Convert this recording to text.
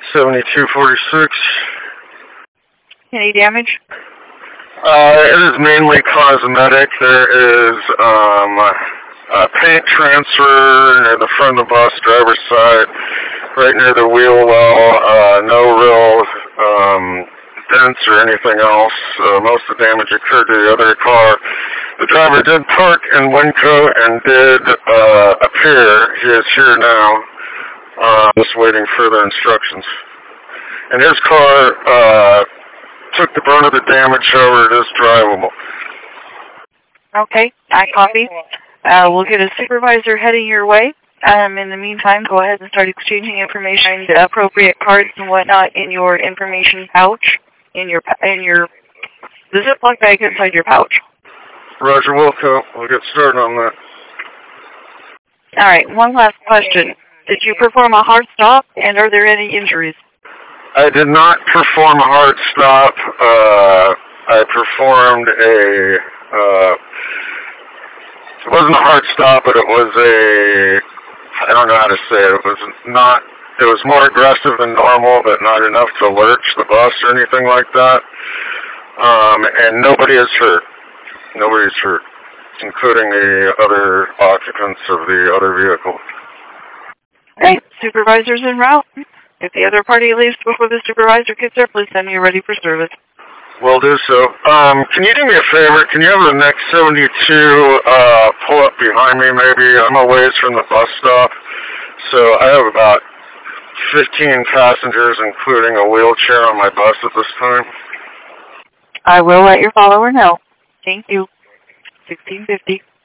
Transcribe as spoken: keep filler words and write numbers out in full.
seventy-two forty-six. Any damage? Uh, it is mainly cosmetic. There is um, a paint transfer near the front of the bus, driver's side, right near the wheel well. Uh, no real um, dents or anything else. Uh, most of the damage occurred to the other car. The driver did park in Winco and did uh, appear. He is here now. Uh, just waiting further instructions. And his car uh, took the brunt of the damage, however, it is drivable. Okay, I copy. Uh, we'll get a supervisor heading your way. Um, in the meantime, go ahead and start exchanging information, the appropriate cards and whatnot in your information pouch, in your in your the Ziploc bag inside your pouch. Roger, Wilco. We'll get started on that. All right, one last question. Did you perform a hard stop, and are there any injuries? I did not perform a hard stop. Uh, I performed a, uh, it wasn't a hard stop, but it was a, I don't know how to say it. It was not, it was more aggressive than normal, but not enough to lurch the bus or anything like that. Um, and nobody is hurt. Nobody's hurt, including the other occupants of the other vehicle. Okay, supervisor's en route. If the other party leaves before the supervisor gets there, please send me ready for service. Will do so. Um, can you do me a favor? Can you have the next seventy-two uh, pull up behind me maybe? I'm a ways from the bus stop, so I have about fifteen passengers, including a wheelchair on my bus at this time. I will let your follower know. Thank you. sixteen fifty.